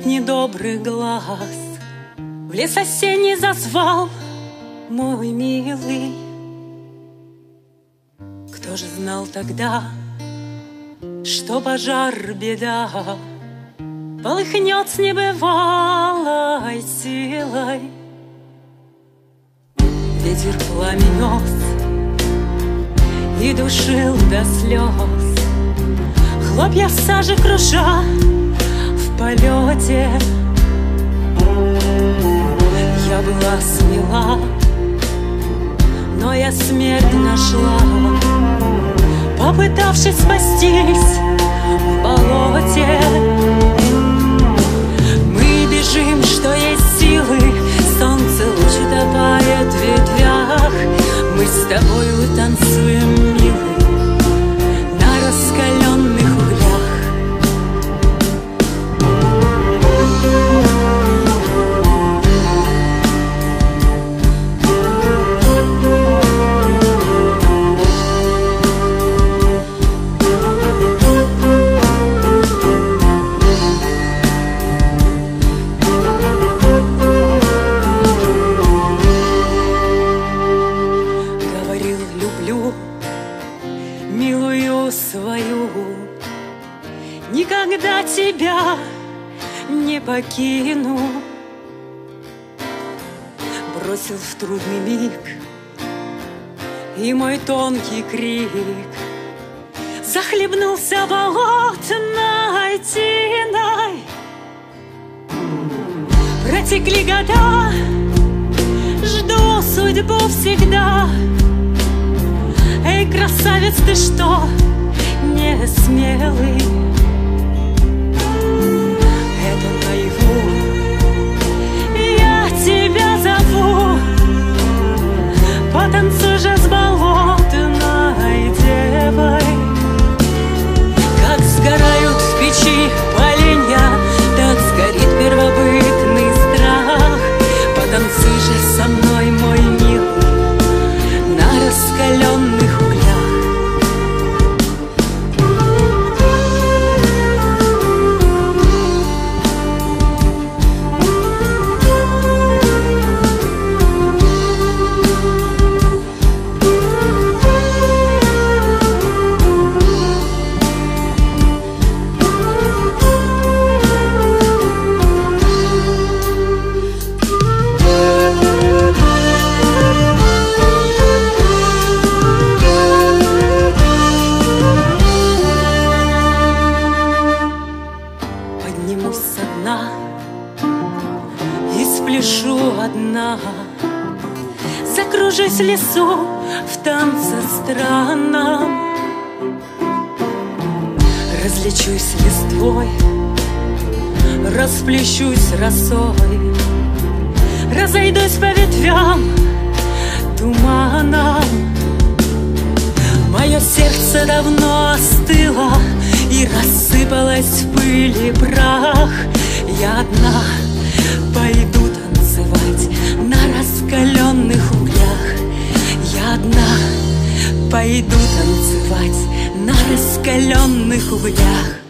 нет недобрых глаз. В лес осенний зазвал мой милый. Кто же знал тогда, что пожар беда полыхнет с небывалой силой? Ветер пламя нес и душил до слез, хлопья сажи круша в полете. Я была смела, но я смерть нашла, попытавшись спастись в болоте. Мы бежим, что есть силы, солнце луч утопает в ветвях. Мы с тобою танцуем, милый, на раскаленных углях. Милую свою, никогда тебя не покину. Бросил в трудный миг, и мой тонкий крик захлебнулся болотной тиной. Протекли года, жду судьбу всегда. Эй, красавец, ты что, не смелый? Это наяву я тебя зову. Потанцуй же с болотной девой. Как сгорают в печи поленья, так сгорит первобытный страх. Потанцуй же со мной, мой милый, на раскаленных углях. Поднимусь со дна и спляшу одна, закружусь в лесу в танце странном. Разлечусь листвой, расплещусь росой, разойдусь по ветвям туманом. Мое сердце давно остыло и рассыпалась в пыль и прах. Я одна пойду танцевать на раскаленных углях. Я одна пойду танцевать на раскаленных углях.